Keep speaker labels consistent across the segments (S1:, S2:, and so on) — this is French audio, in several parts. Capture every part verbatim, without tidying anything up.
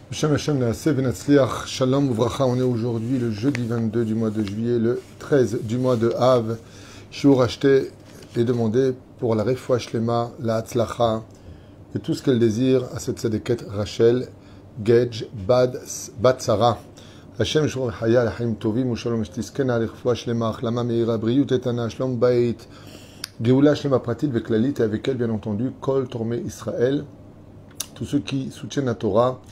S1: Hashem Hashem Naaseh V'Natzliach, Shalom Uvracha. On est aujourd'hui le jeudi vingt-deux du mois de juillet, le treize du mois de Av. Shiur acheté et demandé pour la Refoua Shlema, la Hatzlacha et tout ce qu'elle désire à cette tzadeket Rachel Gedj Bad Bat Sarah. Hashem Shor Haya L'Chaim Tovim Ushalom Shtiskena Refoua Shlema Achlama Meira Briut Etana Shlom Bait Geoula Shlema Pratit Veklalit, et avec elle bien entendu Kol Tormé Israël, tous ceux qui soutiennent la Torah.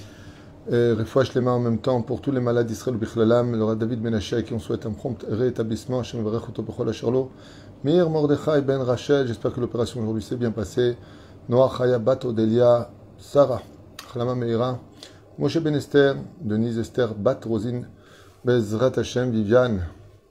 S1: Refoua Shlema en même temps pour tous les malades d'Israël ou Bichlalam, le Rav David Ben Haché qui on souhaite un prompt rétablissement. Hashem Varech Oto Bechol Asherlo. Meir Mordechai Ben Rachel, j'espère que l'opération aujourd'hui s'est bien passée. Noah Chaya Bat Odelia Sarah Chalama Meira. Moshe Ben Esther, Denise Esther Bat Rosine Bezrat Hashem Viviane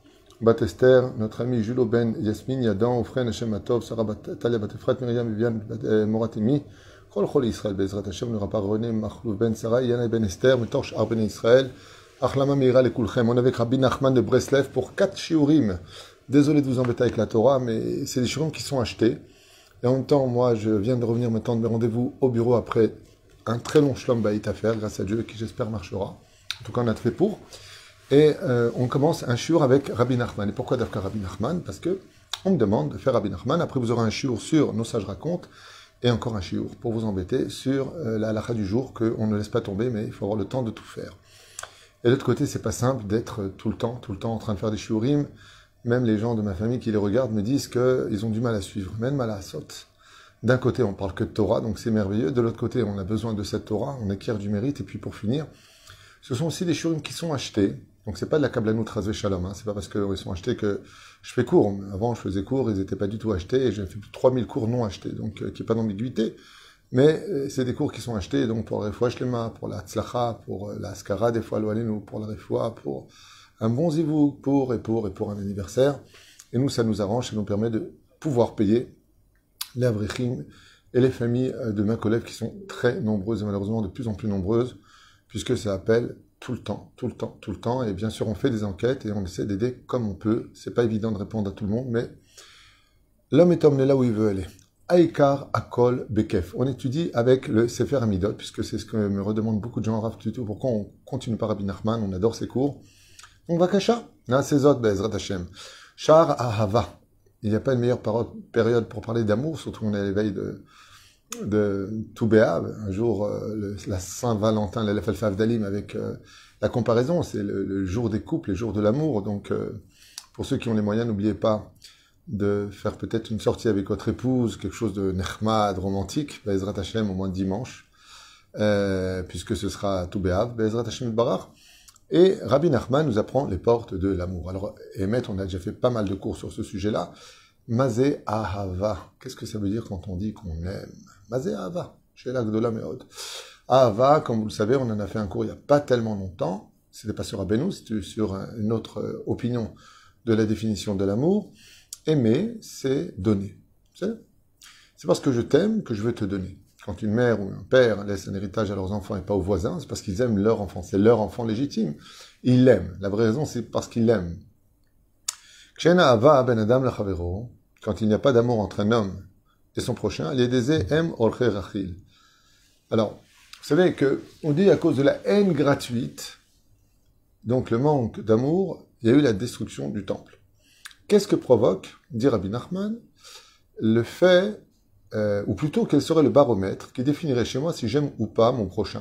S1: Bat Esther, notre ami Julo Ben Yasmin Yadan, Ofren Hashem Atov Sarah Bat Talia Bat Efrat Myriam Viviane Moratimi. Kol Chol Israël Bezrat Hashem, le rapport René Machlouf Ben Sarah, Yana Ben Esther, Metorch Ar Ben Israël, Achlama Meira le Kulchem. On est avec Rabbi Nachman de Breslev pour quatre shiurim. Désolé de vous embêter avec la Torah, mais c'est des shiurim qui sont achetés. Et en même temps, moi, je viens de revenir maintenant de mes rendez-vous au bureau après un très long shlom baït à faire, grâce à Dieu, qui j'espère marchera. En tout cas, on a fait pour. Et euh, on commence un shiur avec Rabbi Nachman. Et pourquoi d'abord Rabbi Nachman? Parce que on me demande de faire Rabbi Nachman. Après, vous aurez un shiur sur Nos sages racontent. Et encore un shiur pour vous embêter sur euh, la halakha du jour qu'on ne laisse pas tomber, mais il faut avoir le temps de tout faire. Et de l'autre côté, c'est pas simple d'être tout le temps, tout le temps en train de faire des shiurim. Même les gens de ma famille qui les regardent me disent qu'ils ont du mal à suivre, même mal à saute. D'un côté, on parle que de Torah, donc c'est merveilleux. De l'autre côté, on a besoin de cette Torah, on acquiert du mérite. Et puis pour finir, ce sont aussi des shiurim qui sont achetés. Donc c'est pas de la kablanout razvé shalom, hein. C'est pas parce qu'ils sont achetés que je fais cours. Avant je faisais cours, ils n'étaient pas du tout achetés, et j'ai fait plus de trois mille cours non achetés, donc euh, qui n'est pas d'ambiguïté. Mais euh, c'est des cours qui sont achetés, donc pour la Refoua Shlema, pour la Hatzlacha, pour euh, la Askara, des fois l'Oalenu, pour la Refoua, pour un bon zivouk, pour et pour et pour un anniversaire. Et nous, ça nous arrange, ça nous permet de pouvoir payer les avrichim et les familles de mes collègues qui sont très nombreuses et malheureusement de plus en plus nombreuses, puisque ça appelle tout le temps, tout le temps, tout le temps. Et bien sûr, on fait des enquêtes et on essaie d'aider comme on peut. C'est pas évident de répondre à tout le monde, mais l'homme est emmené là où il veut aller. Aïkar Akol Bekef. On étudie avec le Sefer Amidot, puisque c'est ce que me redemandent beaucoup de gens. Rav Tutu, pourquoi on continue par Rabbi Nachman? On adore ses cours. On va Kasha. Na Sezot Be'ezrat Hashem. Shar Ahava. Il n'y a pas une meilleure période pour parler d'amour, surtout on est à l'éveil de de Toubéab, un jour, euh, le, la Saint-Valentin, l'Elef Alpha Avdalim, avec euh, la comparaison, c'est le, le jour des couples, le jour de l'amour. Donc, euh, pour ceux qui ont les moyens, n'oubliez pas de faire peut-être une sortie avec votre épouse, quelque chose de nechmad, romantique, Be'ezrat Hashem, au moins dimanche, euh, puisque ce sera Toubéab, Be'ezrat Hashem Barach. Et Rabbi Nachman nous apprend les portes de l'amour. Alors, Emet, on a déjà fait pas mal de cours sur ce sujet-là. Mazé Ahava. Qu'est-ce que ça veut dire quand on dit qu'on aime? Mazé Ahava. Chez l'Agdola Meod. Ahava, comme vous le savez, on en a fait un cours il n'y a pas tellement longtemps. C'était pas sur Abénou, c'était sur une autre opinion de la définition de l'amour. Aimer, c'est donner. C'est parce que je t'aime que je veux te donner. Quand une mère ou un père laisse un héritage à leurs enfants et pas aux voisins, c'est parce qu'ils aiment leur enfant. C'est leur enfant légitime. Ils l'aiment. La vraie raison, c'est parce qu'ils l'aiment. Kshena Ava Ben Adam Lachavero. Quand il n'y a pas d'amour entre un homme et son prochain, il y a des em orche rachil. Alors, vous savez que on dit à cause de la haine gratuite, donc le manque d'amour, il y a eu la destruction du temple. Qu'est-ce que provoque, dit Rabbi Nachman, le fait, euh, ou plutôt quel serait le baromètre qui définirait chez moi si j'aime ou pas mon prochain?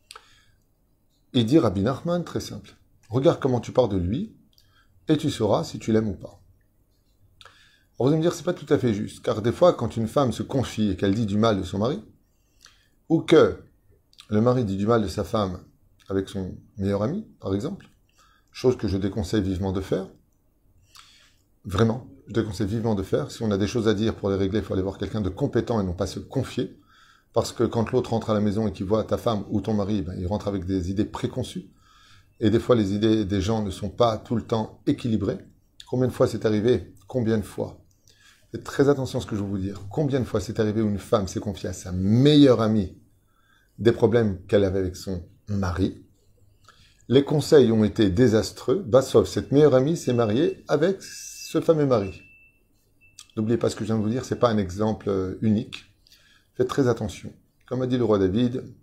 S1: Il dit Rabbi Nachman, très simple. Regarde comment tu pars de lui, et tu sauras si tu l'aimes ou pas. Alors vous allez me dire, c'est pas tout à fait juste, car des fois, quand une femme se confie et qu'elle dit du mal de son mari, ou que le mari dit du mal de sa femme avec son meilleur ami, par exemple, chose que je déconseille vivement de faire, vraiment, je déconseille vivement de faire, si on a des choses à dire pour les régler, il faut aller voir quelqu'un de compétent et non pas se confier, parce que quand l'autre rentre à la maison et qu'il voit ta femme ou ton mari, ben, il rentre avec des idées préconçues, et des fois les idées des gens ne sont pas tout le temps équilibrées. Combien de fois c'est arrivé? Combien de fois? Faites très attention à ce que je vais vous dire. Combien de fois c'est arrivé où une femme s'est confiée à sa meilleure amie des problèmes qu'elle avait avec son mari? Les conseils ont été désastreux. Bah, sauf cette meilleure amie s'est mariée avec ce fameux mari. N'oubliez pas ce que je viens de vous dire, c'est pas un exemple unique. Faites très attention. Comme a dit le roi David,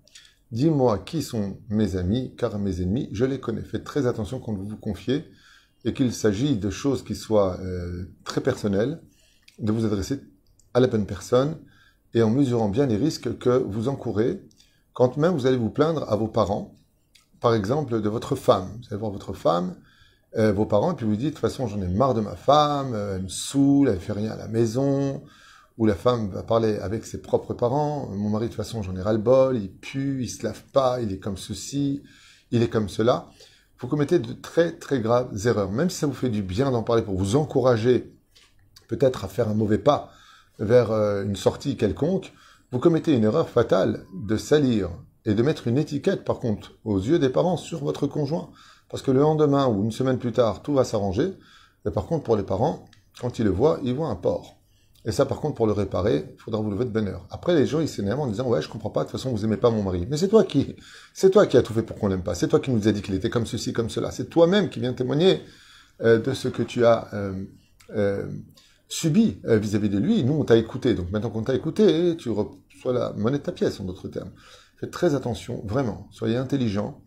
S1: dis-moi qui sont mes amis, car mes ennemis, je les connais. Faites très attention quand vous vous confiez et qu'il s'agit de choses qui soient euh, très personnelles, de vous adresser à la bonne personne et en mesurant bien les risques que vous encourez quand même vous allez vous plaindre à vos parents, par exemple de votre femme. Vous allez voir votre femme, euh, vos parents, et puis vous dites, de toute façon j'en ai marre de ma femme, euh, elle me saoule, elle ne fait rien à la maison, ou la femme va parler avec ses propres parents, mon mari de toute façon j'en ai ras-le-bol, il pue, il se lave pas, il est comme ceci, il est comme cela. Vous commettez de très très graves erreurs, même si ça vous fait du bien d'en parler pour vous encourager peut-être à faire un mauvais pas vers euh, une sortie quelconque, vous commettez une erreur fatale de salir et de mettre une étiquette, par contre, aux yeux des parents sur votre conjoint. Parce que le lendemain ou une semaine plus tard, tout va s'arranger. Et par contre, pour les parents, quand ils le voient, ils voient un porc. Et ça, par contre, pour le réparer, il faudra vous lever de bonne heure. Après, les gens, ils s'énervent en disant, ouais, je comprends pas, de toute façon, vous aimez pas mon mari. Mais c'est toi qui, c'est toi qui as tout fait pour qu'on l'aime pas. C'est toi qui nous a dit qu'il était comme ceci, comme cela. C'est toi-même qui viens témoigner euh, de ce que tu as euh, euh, subi euh, vis-à-vis de lui. Nous, on t'a écouté. Donc maintenant qu'on t'a écouté, tu reçois la monnaie de ta pièce, en d'autres termes. Faites très attention, vraiment. Soyez intelligents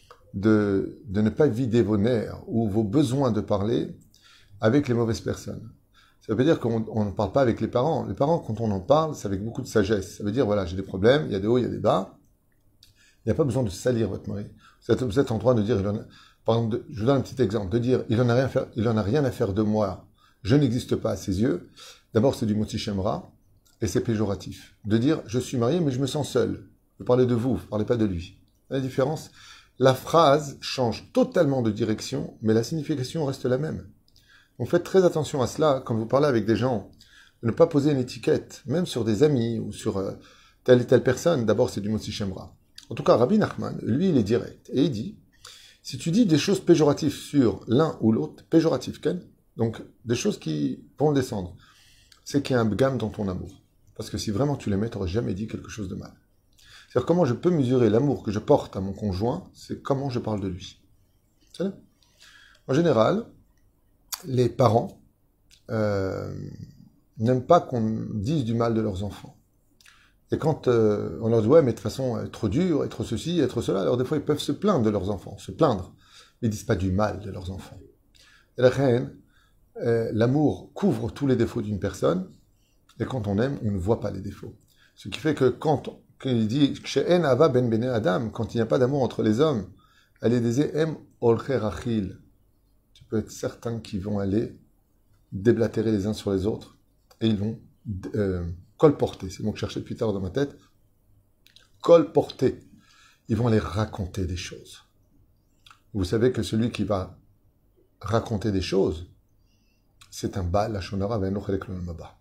S1: de, de ne pas vider vos nerfs ou vos besoins de parler avec les mauvaises personnes. Ça veut dire qu'on on ne parle pas avec les parents. Les parents, quand on en parle, c'est avec beaucoup de sagesse. Ça veut dire, voilà, j'ai des problèmes, il y a des hauts, il y a des bas. Il n'y a pas besoin de salir votre mari. Vous êtes, vous êtes en droit de dire, il en a, par exemple, de, je vous donne un petit exemple, de dire, il en a rien à faire, il en a rien à faire de moi, je n'existe pas à ses yeux. D'abord, c'est du moti shemra, et c'est péjoratif. De dire, je suis marié, mais je me sens seul. Vous parlez de vous, vous ne parlez pas de lui. La différence, la phrase change totalement de direction, mais la signification reste la même. Donc faites très attention à cela quand vous parlez avec des gens, de ne pas poser une étiquette, même sur des amis ou sur euh, telle et telle personne. D'abord, c'est du moti shemra. En tout cas, Rabbi Nachman, lui, il est direct. Et il dit, si tu dis des choses péjoratives sur l'un ou l'autre, péjoratives, Ken, donc des choses qui vont descendre, c'est qu'il y a un gamme dans ton amour. Parce que si vraiment tu l'aimais, tu n'aurais jamais dit quelque chose de mal. C'est-à-dire comment je peux mesurer l'amour que je porte à mon conjoint, c'est comment je parle de lui. C'est en général, les parents euh, n'aiment pas qu'on dise du mal de leurs enfants. Et quand euh, on leur dit « ouais, mais de toute façon, être dur, être ceci, être cela », alors des fois, ils peuvent se plaindre de leurs enfants, se plaindre, mais ils ne disent pas du mal de leurs enfants. Et la reine, euh, l'amour couvre tous les défauts d'une personne, et quand on aime, on ne voit pas les défauts. Ce qui fait que quand, quand il dit « She'en ava ben bene Adam », quand il n'y a pas d'amour entre les hommes, « Allez des em olcher achil », tu peux être certain qu'ils vont aller déblatérer les uns sur les autres, et ils vont euh, colporter, c'est le mot que je cherchais depuis tard dans ma tête, colporter. Ils vont aller raconter des choses. Vous savez que celui qui va raconter des choses, c'est un Baal Lashonara ve'eno chelek lo maba.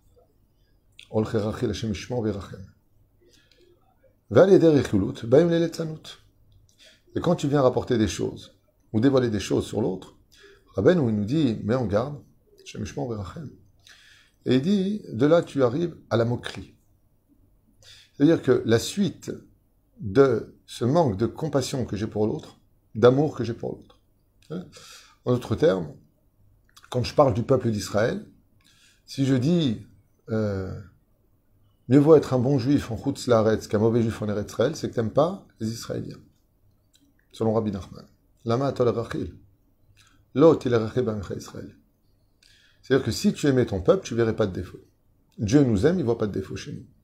S1: Ol cherachil Hashem yishmor v'yirachem. Ve'al yedei rechilut ba'im le'letzanut. Et quand tu viens rapporter des choses, ou dévoiler des choses sur l'autre, Rabben, où il nous dit, mets en garde, Hashem yishmor v'yirachem. Et il dit, de là tu arrives à la moquerie. C'est-à-dire que la suite de ce manque de compassion que j'ai pour l'autre, d'amour que j'ai pour l'autre. En d'autres termes, quand je parle du peuple d'Israël, si je dis euh, mieux vaut être un bon juif en Chutz Laaretz qu'un mauvais juif en Eretz Israël, c'est que tu n'aimes pas les Israéliens. Selon Rabbi Nachman. Lama atol rachil. Lot il rachil b'amcha Israël. C'est-à-dire que si tu aimais ton peuple, tu ne verrais pas de défaut. Dieu nous aime, il ne voit pas de défaut chez nous.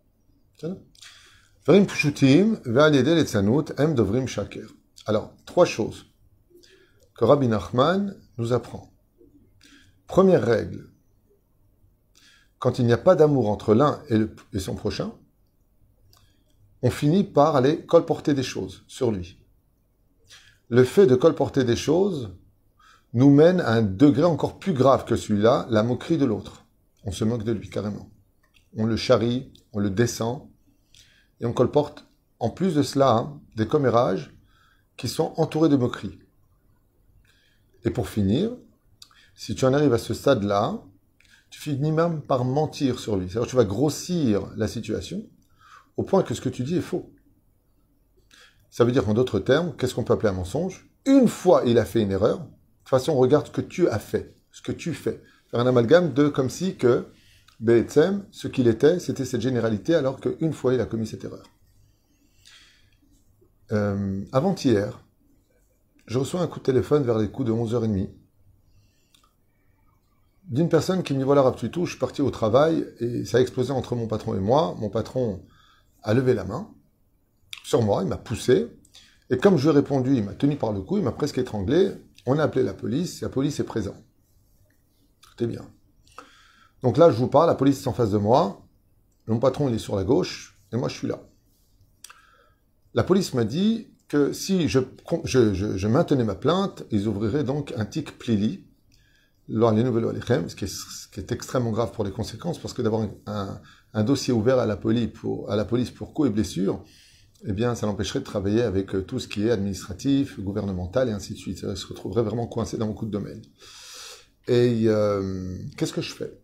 S1: Alors, trois choses que Rabbi Nachman nous apprend. Première règle, quand il n'y a pas d'amour entre l'un et, le, et son prochain, on finit par aller colporter des choses sur lui. Le fait de colporter des choses nous mène à un degré encore plus grave que celui-là, la moquerie de l'autre. On se moque de lui carrément. On le charrie, on le descend, et on colporte, en plus de cela, hein, des commérages qui sont entourés de moqueries. Et pour finir, si tu en arrives à ce stade-là, tu finis même par mentir sur lui. C'est-à-dire que tu vas grossir la situation au point que ce que tu dis est faux. Ça veut dire qu'en d'autres termes, qu'est-ce qu'on peut appeler un mensonge? Une fois il a fait une erreur, de toute façon, on regarde ce que tu as fait, ce que tu fais. Faire un amalgame de comme si que Be'etzem, ce qu'il était, c'était cette généralité, alors qu'une fois il a commis cette erreur. Euh, avant-hier, je reçois un coup de téléphone vers les coups de onze heures trente d'une personne qui me dit voilà Rav Tuitou, je suis parti au travail et ça a explosé entre mon patron et moi. Mon patron a levé la main sur moi, il m'a poussé et comme je lui ai répondu, il m'a tenu par le cou, il m'a presque étranglé. On a appelé la police, la police est présente. Tout est bien. Donc là, je vous parle, la police est en face de moi, mon patron il est sur la gauche et moi je suis là. La police m'a dit que si je, je, je, je maintenais ma plainte, ils ouvriraient donc un tic plili, ce qui est, ce qui est extrêmement grave pour les conséquences, parce que d'avoir un, un dossier ouvert à la police pour, à la police pour coups et blessures, eh bien, ça l'empêcherait de travailler avec tout ce qui est administratif, gouvernemental et ainsi de suite. Ça se retrouverait vraiment coincé dans beaucoup de domaines. Et euh, qu'est-ce que je fais?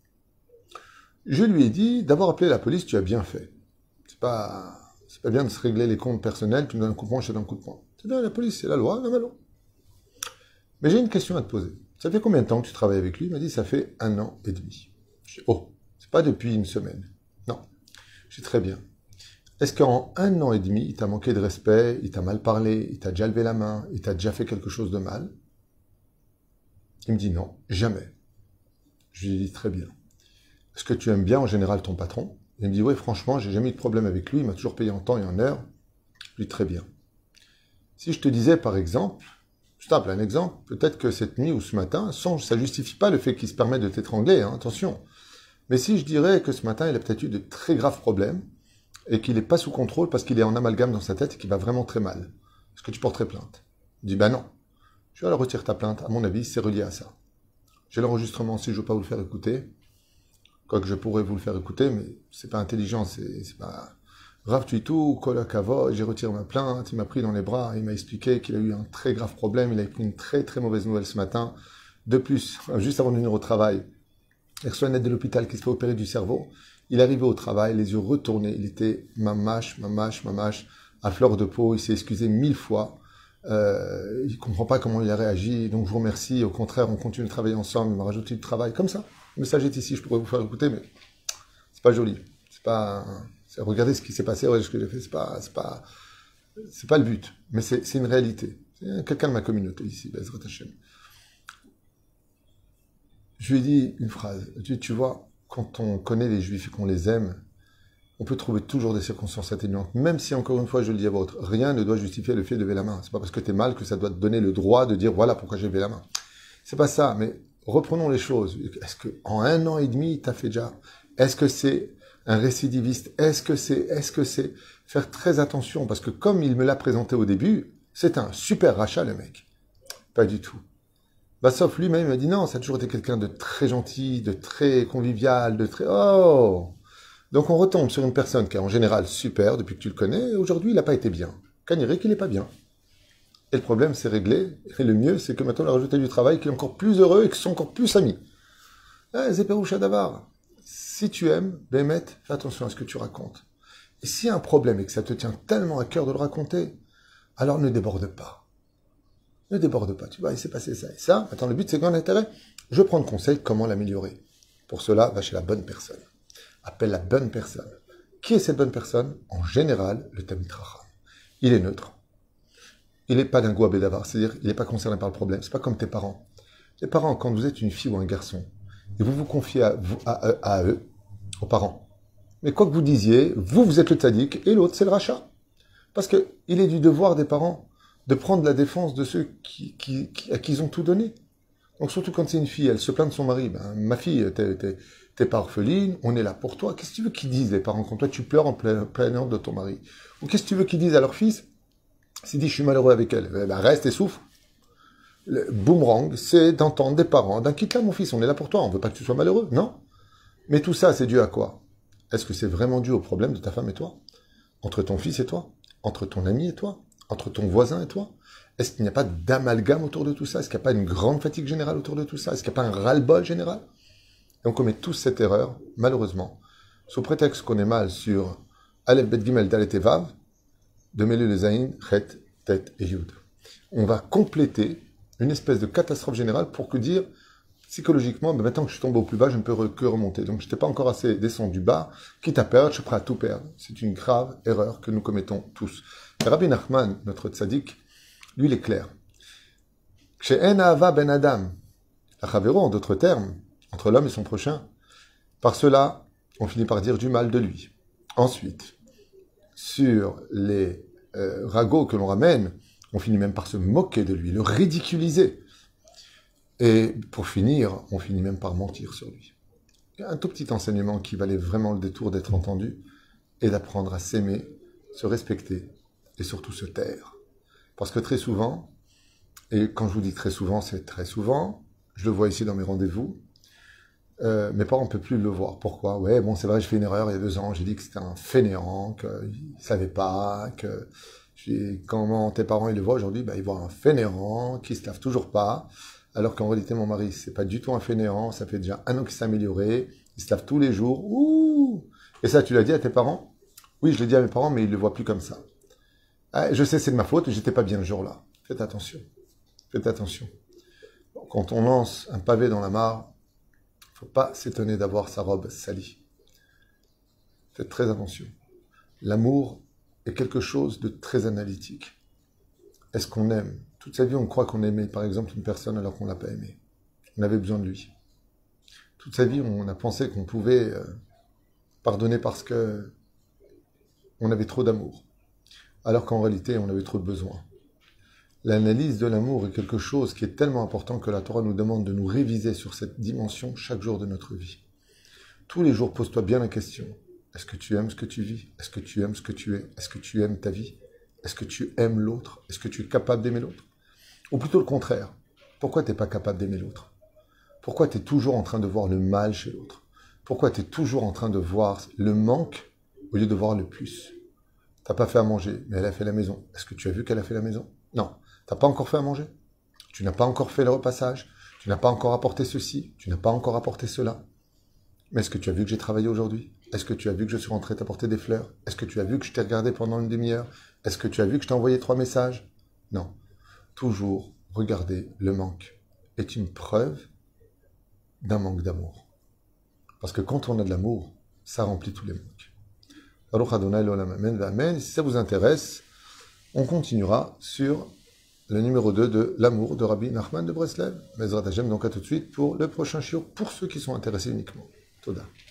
S1: Je lui ai dit, d'abord appeler la police, tu as bien fait. C'est pas... C'est pas bien de se régler les comptes personnels, tu me donnes un coup de poing, je te donne un coup de poing. C'est bien, la police, c'est la loi, la loi. Mais j'ai une question à te poser. Ça fait combien de temps que tu travailles avec lui? Il m'a dit, ça fait un an et demi. Je dis, oh, c'est pas depuis une semaine. Non. Je dis, très bien. Est-ce qu'en un an et demi, il t'a manqué de respect, il t'a mal parlé, il t'a déjà levé la main, il t'a déjà fait quelque chose de mal? Il me dit, non, jamais. Je lui dis, très bien. Est-ce que tu aimes bien en général ton patron? Il me dit, oui, franchement, j'ai jamais eu de problème avec lui, il m'a toujours payé en temps et en heure. Je lui dis, très bien. Si je te disais, par exemple, je tape un exemple, peut-être que cette nuit ou ce matin, sans, ça justifie pas le fait qu'il se permette de t'étrangler, hein, attention. Mais si je dirais que ce matin, il a peut-être eu de très graves problèmes, et qu'il n'est pas sous contrôle parce qu'il est en amalgame dans sa tête et qu'il va vraiment très mal, est-ce que tu porterais plainte? Il dit, ben non. Je vais alors retirer ta plainte, à mon avis, c'est relié à ça. J'ai l'enregistrement, si je veux pas vous le faire écouter, quoique je pourrais vous le faire écouter, mais c'est pas intelligent, c'est, c'est pas... Rav Tuitou, Kolakavo, j'ai retiré ma plainte, il m'a pris dans les bras, il m'a expliqué qu'il a eu un très grave problème, il a pris une très très mauvaise nouvelle ce matin. De plus, juste avant de venir au travail, il reçoit une aide de l'hôpital qui se fait opérer du cerveau. Il est arrivé au travail, les yeux retournés, il était mamache, mamache, mamache, à fleur de peau, il s'est excusé mille fois. Euh, il comprend pas comment il a réagi, donc je vous remercie, au contraire, on continue de travailler ensemble, il m'a rajouté du travail, comme ça. Le message est ici, je pourrais vous faire écouter, mais c'est pas joli. C'est pas, c'est, regardez ce qui s'est passé, ouais, ce que j'ai fait, c'est pas, c'est pas, c'est pas le but, mais c'est, c'est une réalité. C'est quelqu'un de ma communauté ici, Bezrat Hashem. Je lui ai dit une phrase. Tu, tu vois, quand on connaît les Juifs et qu'on les aime, on peut trouver toujours des circonstances atténuantes, même si, encore une fois, je le dis à votre, rien ne doit justifier le fait de lever la main. C'est pas parce que t'es mal que ça doit te donner le droit de dire voilà pourquoi j'ai levé la main. C'est pas ça, mais reprenons les choses. Est-ce que en un an et demi, t'as fait déjà? Est-ce que c'est un récidiviste? Est-ce que c'est, est-ce que c'est faire très attention? Parce que comme il me l'a présenté au début, c'est un super rachat, le mec. Pas du tout. Bah, sauf lui-même, il m'a dit non, ça a toujours été quelqu'un de très gentil, de très convivial, de très... Oh! Donc on retombe sur une personne qui est en général super depuis que tu le connais, et aujourd'hui il n'a pas été bien. Caniré qu'il n'est pas bien. Et le problème c'est réglé, et le mieux c'est que maintenant on a rajouté du travail, qu'il est encore plus heureux et qu'ils sont encore plus amis. Eh, Zéperoucha Davar, si tu aimes, Bémet, fais attention à ce que tu racontes. Et s'il y a un problème et que ça te tient tellement à cœur de le raconter, alors ne déborde pas. Ne déborde pas, tu vois, il s'est passé ça et ça. Attends, le but c'est qu'en intérêt, je prends le conseil comment l'améliorer. Pour cela, va chez la bonne personne. Appelle la bonne personne. Qui est cette bonne personne? En général, le Talmid Chacham. Il est neutre. Il n'est pas d'un goût à bédavar, c'est-à-dire il n'est pas concerné par le problème. C'est pas comme tes parents. Les parents, quand vous êtes une fille ou un garçon, et vous vous confiez à, vous, à, à, à eux, aux parents, mais quoi que vous disiez, vous, vous êtes le tzaddik, et l'autre, c'est le rachat. Parce que il est du devoir des parents de prendre la défense de ceux qui, qui, qui, à qui ils ont tout donné. Donc surtout quand c'est une fille, elle se plaint de son mari. Ben, ma fille, t'es, t'es, t'es pas orpheline, on est là pour toi. Qu'est-ce que tu veux qu'ils disent, les parents, quand toi tu pleures en plein, plein ordre de ton mari? Ou qu'est-ce que tu veux qu'ils disent à leur fils s'il dit je suis malheureux avec elle? Ben reste et souffre. Le boomerang, c'est d'entendre des parents. D'un quitte là mon fils, on est là pour toi, on veut pas que tu sois malheureux, non? Mais tout ça, c'est dû à quoi? Est-ce que c'est vraiment dû au problème de ta femme et toi? Entre ton fils et toi? Entre ton ami et toi? Entre ton voisin et toi? Est-ce qu'il n'y a pas d'amalgame autour de tout ça? Est-ce qu'il n'y a pas une grande fatigue générale autour de tout ça? Est-ce qu'il n'y a pas un ras-le-bol général? Et on commet tous cette erreur, malheureusement, sous prétexte qu'on est mal sur Aleph, Bet, Gimel, Dalet et Vav, de mêler le Zayin, Chet, Tet et Yud. On va compléter une espèce de catastrophe générale pour que dire, psychologiquement, ben maintenant que je suis tombé au plus bas, je ne peux que remonter. Donc je n'étais pas encore assez descendu bas, quitte à perdre, je suis prêt à tout perdre. C'est une grave erreur que nous commettons tous. Et Rabbi Nachman, notre tzaddik, lui, il est clair. Chez En Ahava ben Adam, Achavero, en d'autres termes, entre l'homme et son prochain, par cela, on finit par dire du mal de lui. Ensuite, sur les euh, ragots que l'on ramène, on finit même par se moquer de lui, le ridiculiser. Et pour finir, on finit même par mentir sur lui. Il y a un tout petit enseignement qui valait vraiment le détour d'être entendu, et d'apprendre à s'aimer, se respecter, et surtout se taire. Parce que très souvent, et quand je vous dis très souvent, c'est très souvent, je le vois ici dans mes rendez-vous, euh, mes parents ne peuvent plus le voir. Pourquoi? Ouais, bon, c'est vrai, j'ai fait une erreur il y a deux ans, j'ai dit que c'était un fainéant, qu'il ne savait pas, que... Quand tes parents ils le voient aujourd'hui, bah, ils voient un fainéant qui se lave toujours pas, alors qu'en réalité mon mari c'est pas du tout un fainéant, ça fait déjà un an qu'il s'est amélioré, il se lave tous les jours. Ouh. Et ça tu l'as dit à tes parents? Oui, je l'ai dit à mes parents, mais ils le voient plus comme ça. Ah, je sais, c'est de ma faute, j'étais pas bien le jour-là. Faites attention, faites attention. Quand on lance un pavé dans la mare, faut pas s'étonner d'avoir sa robe salie. Faites très attention. L'amour est quelque chose de très analytique. Est-ce qu'on aime? Toute sa vie, on croit qu'on aimait, par exemple, une personne alors qu'on ne l'a pas aimé. On avait besoin de lui. Toute sa vie, on a pensé qu'on pouvait euh, pardonner parce que on avait trop d'amour, alors qu'en réalité, on avait trop de besoin. L'analyse de l'amour est quelque chose qui est tellement important que la Torah nous demande de nous réviser sur cette dimension chaque jour de notre vie. Tous les jours, pose-toi bien la question. Est-ce que tu aimes ce que tu vis? Est-ce que tu aimes ce que tu es? Est-ce que tu aimes ta vie? Est-ce que tu aimes l'autre? Est-ce que tu es capable d'aimer l'autre? Ou plutôt le contraire. Pourquoi tu n'es pas capable d'aimer l'autre? Pourquoi tu es toujours en train de voir le mal chez l'autre? Pourquoi tu es toujours en train de voir le manque au lieu de voir le plus? Tu n'as pas fait à manger, mais elle a fait la maison. Est-ce que tu as vu qu'elle a fait la maison? Non. Tu n'as pas encore fait à manger? Tu n'as pas encore fait le repassage? Tu n'as pas encore apporté ceci? Tu n'as pas encore apporté cela? Mais est-ce que tu as vu que j'ai travaillé aujourd'hui? Est-ce que tu as vu que je suis rentré t'apporter des fleurs? Est-ce que tu as vu que je t'ai regardé pendant une demi-heure? Est-ce que tu as vu que je t'ai envoyé trois messages? Non. Toujours regarder le manque est une preuve d'un manque d'amour. Parce que quand on a de l'amour, ça remplit tous les manques. Baruch Adonai l'olam amen v'amen. Si ça vous intéresse, on continuera sur le numéro deux de l'amour de Rabbi Nachman de Breslev. Bezrat Hashem, donc à tout de suite pour le prochain shiur, pour ceux qui sont intéressés uniquement. Toda.